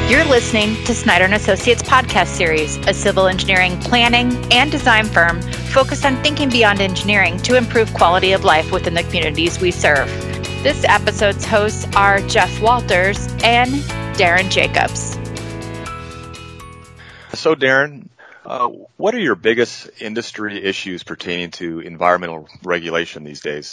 You're listening to Snyder & Associates podcast series, a civil engineering planning and design firm focused on thinking beyond engineering to improve quality of life within the communities we serve. This episode's hosts are Jeff Walters and Darren Jacobs. So Darren, what are your biggest industry issues pertaining to environmental regulation these days?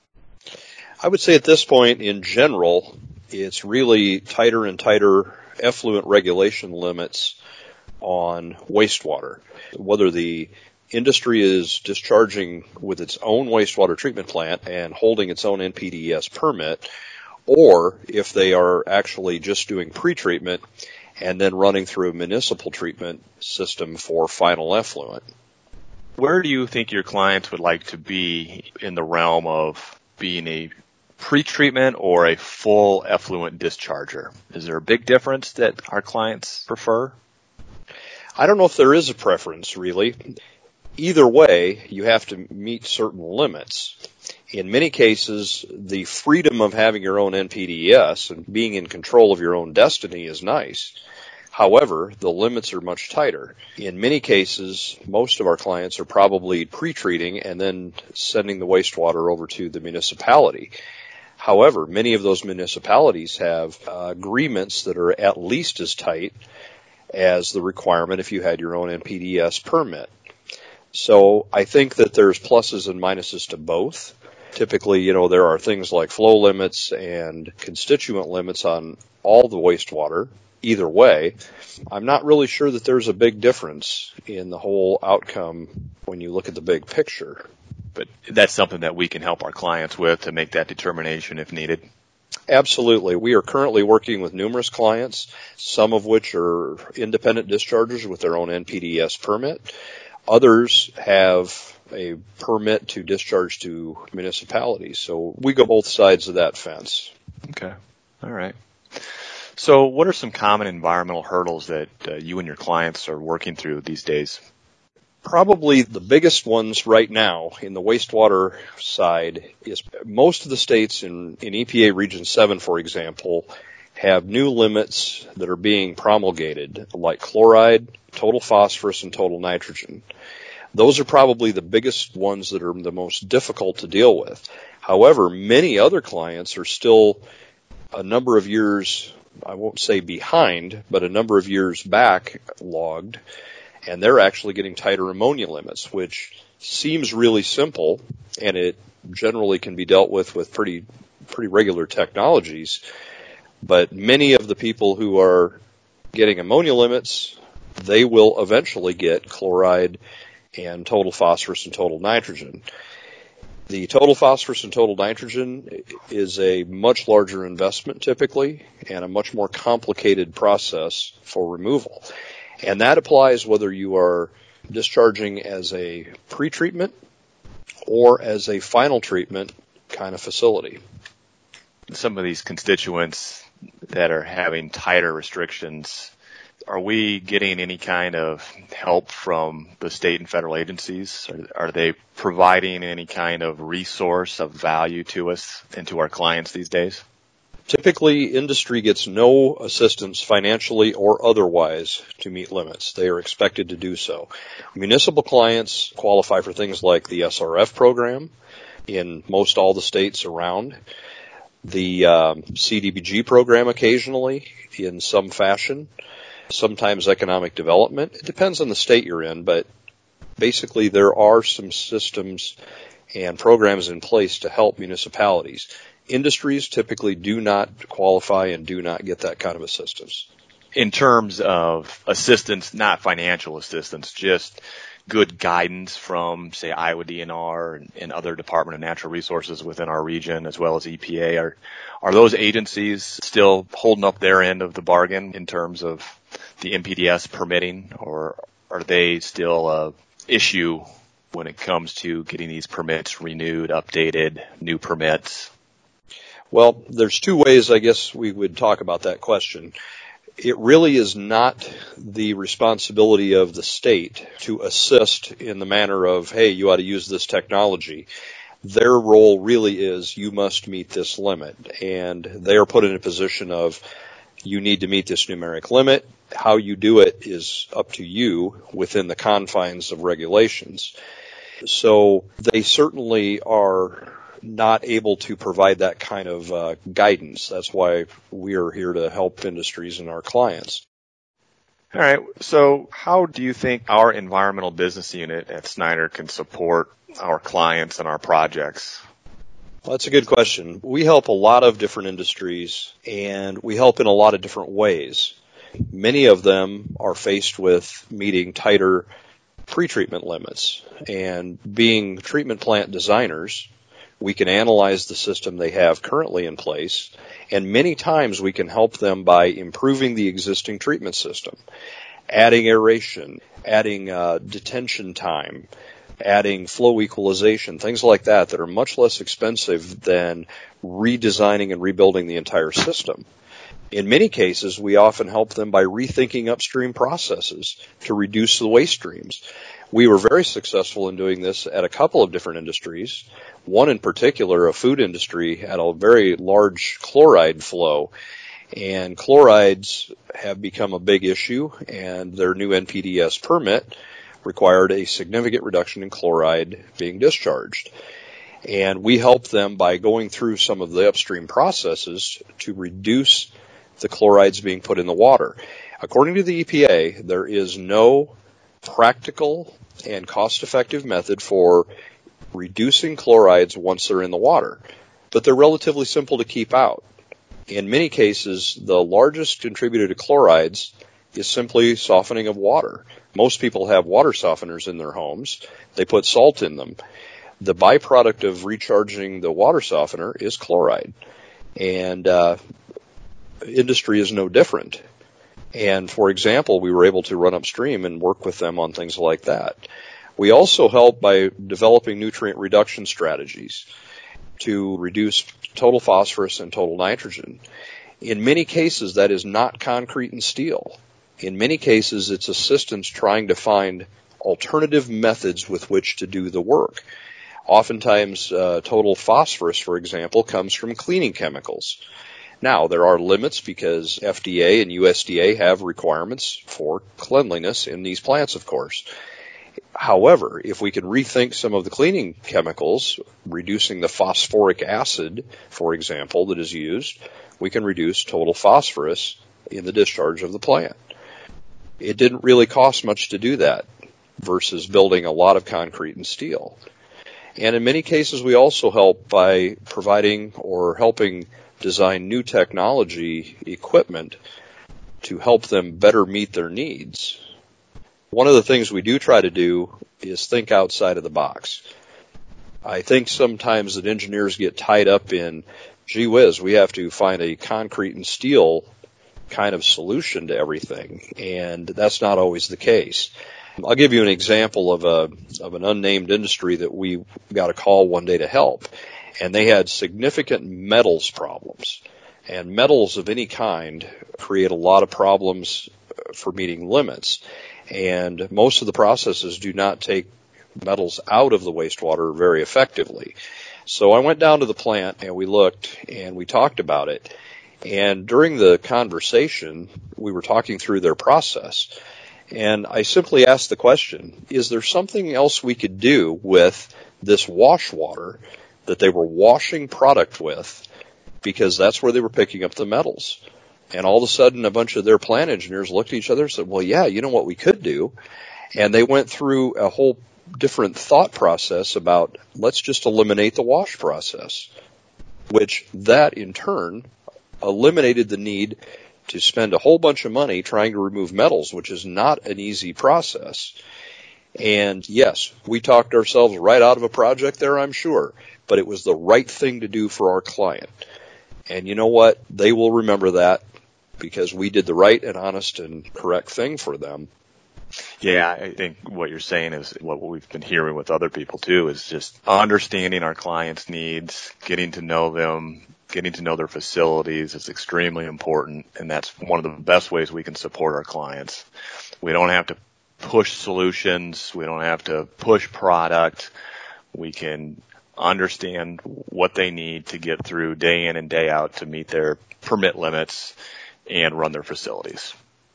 I would say at this point, in general, it's really tighter and tighter effluent regulation limits on wastewater. Whether the industry is discharging with its own wastewater treatment plant and holding its own NPDES permit, or if they are actually just doing pretreatment and then running through a municipal treatment system for final effluent. Where do you think your clients would like to be in the realm of being a pretreatment or a full effluent discharger? Is there a big difference that our clients prefer? I don't know if there is a preference, really. Either way, you have to meet certain limits. In many cases, the freedom of having your own NPDES and being in control of your own destiny is nice. However, the limits are much tighter. In many cases, most of our clients are probably pre-treating and then sending the wastewater over to the municipality. However, many of those municipalities have agreements that are at least as tight as the requirement if you had your own NPDES permit. So I think that there's pluses and minuses to both. Typically, there are things like flow limits and constituent limits on all the wastewater. Either way, I'm not really sure that there's a big difference in the whole outcome when you look at the big picture. But that's something that we can help our clients with to make that determination if needed. Absolutely. We are currently working with numerous clients, some of which are independent dischargers with their own NPDES permit. Others have a permit to discharge to municipalities. So we go both sides of that fence. Okay. All right. So what are some common environmental hurdles that you and your clients are working through these days? Probably the biggest ones right now in the wastewater side is most of the states in EPA Region 7, for example, have new limits that are being promulgated, like chloride, total phosphorus, and total nitrogen. Those are probably the biggest ones that are the most difficult to deal with. However, many other clients are still a number of years, I won't say behind, but a number of years back logged, and they're actually getting tighter ammonia limits, which seems really simple, and it generally can be dealt with pretty regular technologies. But many of the people who are getting ammonia limits, they will eventually get chloride and total phosphorus and total nitrogen. The total phosphorus and total nitrogen is a much larger investment typically and a much more complicated process for removal. And that applies whether you are discharging as a pretreatment or as a final treatment kind of facility. Some of these constituents that are having tighter restrictions, are we getting any kind of help from the state and federal agencies? Are they providing any kind of resource of value to us and to our clients these days? Typically, industry gets no assistance financially or otherwise to meet limits. They are expected to do so. Municipal clients qualify for things like the SRF program in most all the states around, the CDBG program occasionally in some fashion, sometimes economic development. It depends on the state you're in, but basically there are some systems and programs in place to help municipalities. Industries typically do not qualify and do not get that kind of assistance. In terms of assistance, not financial assistance, just good guidance from, say, Iowa DNR and other Department of Natural Resources within our region, as well as EPA, are those agencies still holding up their end of the bargain in terms of the NPDES permitting, or are they still an issue when it comes to getting these permits renewed, updated, new permits? Well, there's two ways I guess we would talk about that question. It really is not the responsibility of the state to assist in the manner of, hey, you ought to use this technology. Their role really is you must meet this limit, and they are put in a position of you need to meet this numeric limit. How you do it is up to you within the confines of regulations. So they certainly are not able to provide that kind of guidance. That's why we are here to help industries and our clients. All right. So how do you think our environmental business unit at Snyder can support our clients and our projects? Well, that's a good question. We help a lot of different industries, and we help in a lot of different ways. Many of them are faced with meeting tighter pretreatment limits. And being treatment plant designers, we can analyze the system they have currently in place, and many times we can help them by improving the existing treatment system, adding aeration, adding detention time, adding flow equalization, things like that are much less expensive than redesigning and rebuilding the entire system. In many cases, we often help them by rethinking upstream processes to reduce the waste streams. We were very successful in doing this at a couple of different industries. One in particular, a food industry, had a very large chloride flow, and chlorides have become a big issue, and their new NPDES permit required a significant reduction in chloride being discharged. And we helped them by going through some of the upstream processes to reduce the chlorides being put in the water. According to the EPA, there is no practical and cost-effective method for reducing chlorides once they're in the water, but they're relatively simple to keep out. In many cases, the largest contributor to chlorides is simply softening of water. Most people have water softeners in their homes. They put salt in them. The byproduct of recharging the water softener is chloride, and industry is no different. And for example, we were able to run upstream and work with them on things like that. We also help by developing nutrient reduction strategies to reduce total phosphorus and total nitrogen. In many cases, that is not concrete and steel. In many cases, it's assistants trying to find alternative methods with which to do the work. Oftentimes, total phosphorus, for example, comes from cleaning chemicals. Now, there are limits because FDA and USDA have requirements for cleanliness in these plants, of course. However, if we can rethink some of the cleaning chemicals, reducing the phosphoric acid, for example, that is used, we can reduce total phosphorus in the discharge of the plant. It didn't really cost much to do that versus building a lot of concrete and steel. And in many cases, we also help by providing or helping design new technology equipment to help them better meet their needs. One of the things we do try to do is think outside of the box. I think sometimes that engineers get tied up in, gee whiz, we have to find a concrete and steel kind of solution to everything, and that's not always the case. I'll give you an example of an unnamed industry that we got a call one day to help, and they had significant metals problems. And metals of any kind create a lot of problems for meeting limits. And most of the processes do not take metals out of the wastewater very effectively. So I went down to the plant and we looked and we talked about it. And during the conversation, we were talking through their process. And I simply asked the question, is there something else we could do with this wash water that they were washing product with, because that's where they were picking up the metals? And all of a sudden, a bunch of their plant engineers looked at each other and said, well, yeah, you know what we could do? And they went through a whole different thought process about, let's just eliminate the wash process, which that in turn eliminated the need to spend a whole bunch of money trying to remove metals, which is not an easy process. And yes, we talked ourselves right out of a project there, I'm sure, but it was the right thing to do for our client. And you know what? They will remember that because we did the right and honest and correct thing for them. Yeah, I think what you're saying is what we've been hearing with other people too, is just understanding our clients' needs, getting to know them, getting to know their facilities is extremely important, and that's one of the best ways we can support our clients. We don't have to push solutions. We don't have to push product. We can understand what they need to get through day in and day out to meet their permit limits and run their facilities.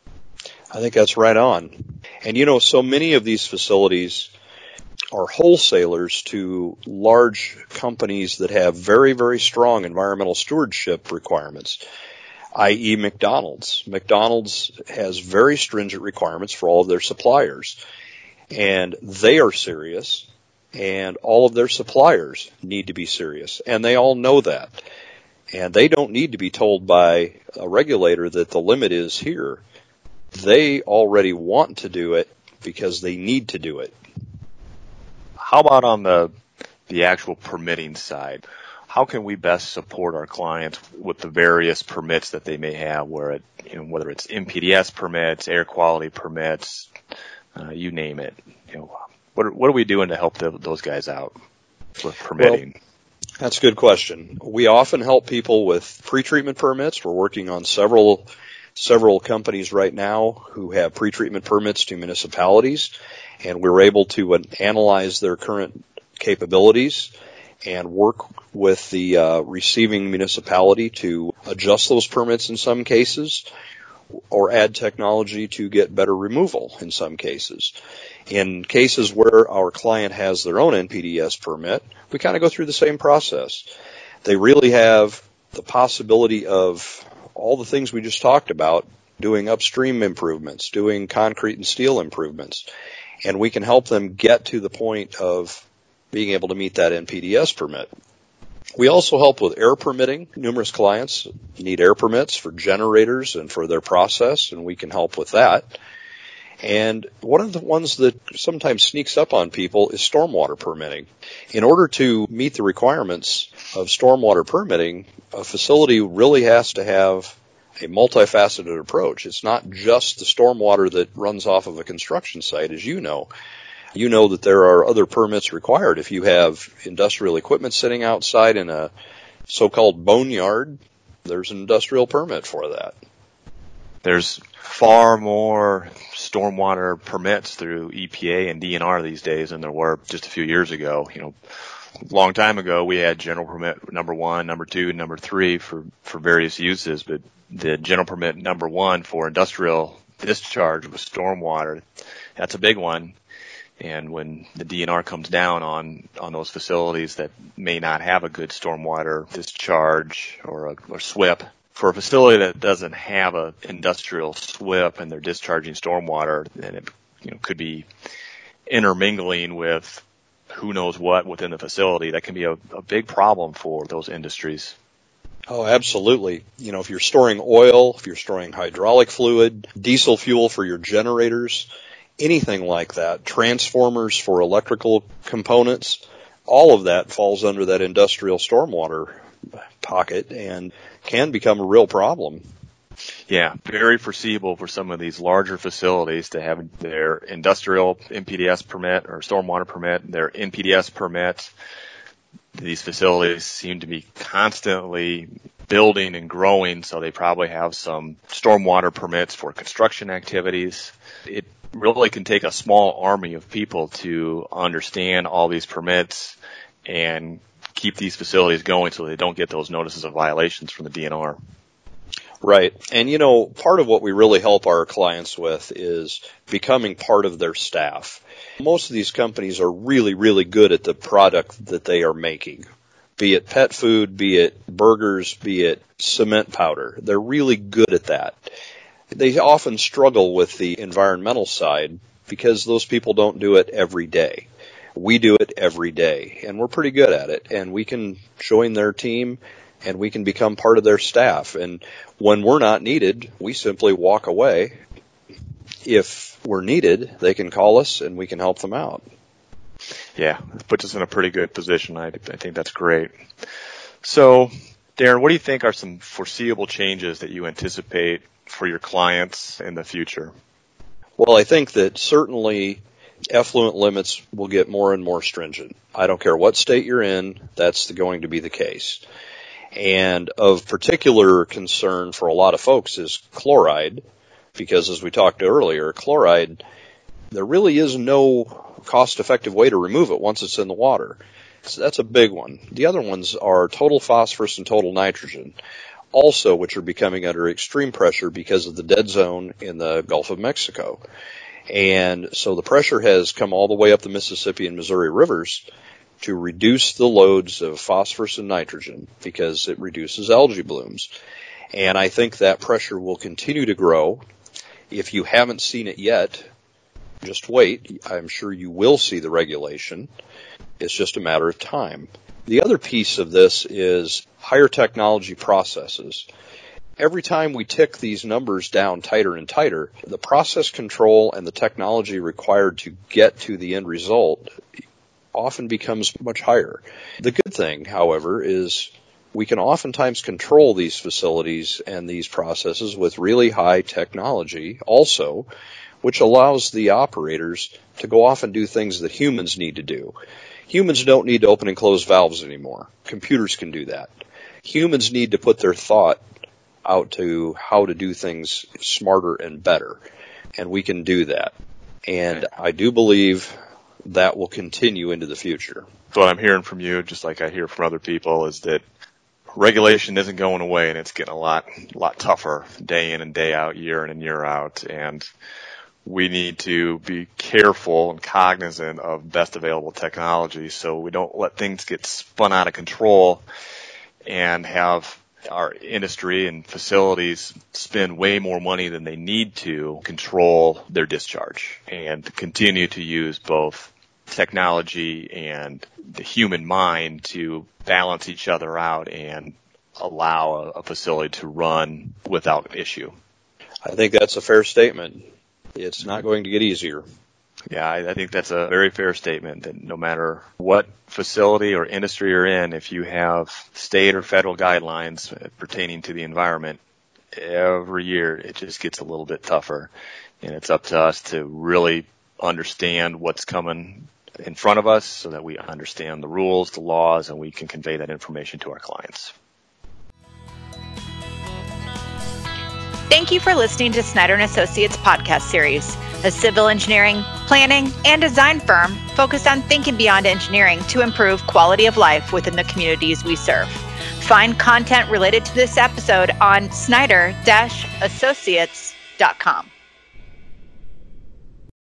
I think that's right on. And so many of these facilities are wholesalers to large companies that have very, very strong environmental stewardship requirements, i.e. McDonald's. McDonald's has very stringent requirements for all of their suppliers, and they are serious, and all of their suppliers need to be serious, and they all know that. And they don't need to be told by a regulator that the limit is here. They already want to do it because they need to do it. How about on the actual permitting side? How can we best support our clients with the various permits that they may have, whether it's MPDS permits, air quality permits, you name it? What are we doing to help those guys out with permitting? Well, that's a good question. We often help people with pretreatment permits. We're working on several companies right now who have pretreatment permits to municipalities, and we're able to analyze their current capabilities and work with the receiving municipality to adjust those permits in some cases, or add technology to get better removal in some cases. In cases where our client has their own NPDES permit, we kind of go through the same process. They really have the possibility of all the things we just talked about, doing upstream improvements, doing concrete and steel improvements, and we can help them get to the point of being able to meet that NPDES permit. We also help with air permitting. Numerous clients need air permits for generators and for their process, and we can help with that. And one of the ones that sometimes sneaks up on people is stormwater permitting. In order to meet the requirements of stormwater permitting, a facility really has to have a multifaceted approach. It's not just the stormwater that runs off of a construction site, as you know. You know that there are other permits required. If you have industrial equipment sitting outside in a so-called boneyard, there's an industrial permit for that. There's far more stormwater permits through EPA and DNR these days than there were just a few years ago. A long time ago, we had general permit number 1, number 2, number 3 for various uses, but the general permit number 1 for industrial discharge with stormwater, that's a big one. And when the DNR comes down on those facilities that may not have a good stormwater discharge or SWIP, for a facility that doesn't have an industrial SWIP and they're discharging stormwater, then it could be intermingling with who knows what within the facility. That can be a big problem for those industries. Oh, absolutely. If you're storing oil, if you're storing hydraulic fluid, diesel fuel for your generators, anything like that, transformers for electrical components, all of that falls under that industrial stormwater pocket and can become a real problem. Yeah, very foreseeable for some of these larger facilities to have their industrial NPDES permit or stormwater permit, their NPDES permit. These facilities seem to be constantly building and growing, so they probably have some stormwater permits for construction activities. It really can take a small army of people to understand all these permits and keep these facilities going so they don't get those notices of violations from the DNR. Right. And, part of what we really help our clients with is becoming part of their staff. Most of these companies are really, really good at the product that they are making, be it pet food, be it burgers, be it cement powder. They're really good at that. They often struggle with the environmental side because those people don't do it every day. We do it every day, and we're pretty good at it, and we can join their team, and we can become part of their staff. And when we're not needed, we simply walk away. If we're needed, they can call us, and we can help them out. Yeah, it puts us in a pretty good position. I think that's great. So, Darren, what do you think are some foreseeable changes that you anticipate for your clients in the future? Well, I think that certainly effluent limits will get more and more stringent. I don't care what state you're in, that's going to be the case. And of particular concern for a lot of folks is chloride, because as we talked earlier, chloride, there really is no cost-effective way to remove it once it's in the water. So that's a big one. The other ones are total phosphorus and total nitrogen. also which are becoming under extreme pressure because of the dead zone in the Gulf of Mexico. And so the pressure has come all the way up the Mississippi and Missouri rivers to reduce the loads of phosphorus and nitrogen because it reduces algae blooms. And I think that pressure will continue to grow. If you haven't seen it yet, just wait. I'm sure you will see the regulation. It's just a matter of time. The other piece of this is higher technology processes. Every time we tick these numbers down tighter and tighter, the process control and the technology required to get to the end result often becomes much higher. The good thing, however, is we can oftentimes control these facilities and these processes with really high technology also, which allows the operators to go off and do things that humans need to do. Humans don't need to open and close valves anymore. Computers can do that. Humans need to put their thought out to how to do things smarter and better, and we can do that. And I do believe that will continue into the future. So what I'm hearing from you, just like I hear from other people, is that regulation isn't going away, and it's getting a lot tougher day in and day out, year in and year out. And we need to be careful and cognizant of best available technology so we don't let things get spun out of control and have our industry and facilities spend way more money than they need to control their discharge, and continue to use both technology and the human mind to balance each other out and allow a facility to run without issue. I think that's a fair statement. It's not going to get easier. Yeah, I think that's a very fair statement, that no matter what facility or industry you're in, if you have state or federal guidelines pertaining to the environment, every year it just gets a little bit tougher. And it's up to us to really understand what's coming in front of us so that we understand the rules, the laws, and we can convey that information to our clients. Thank you for listening to Snyder & Associates podcast series, a civil engineering, planning, and design firm focused on thinking beyond engineering to improve quality of life within the communities we serve. Find content related to this episode on snyder-associates.com.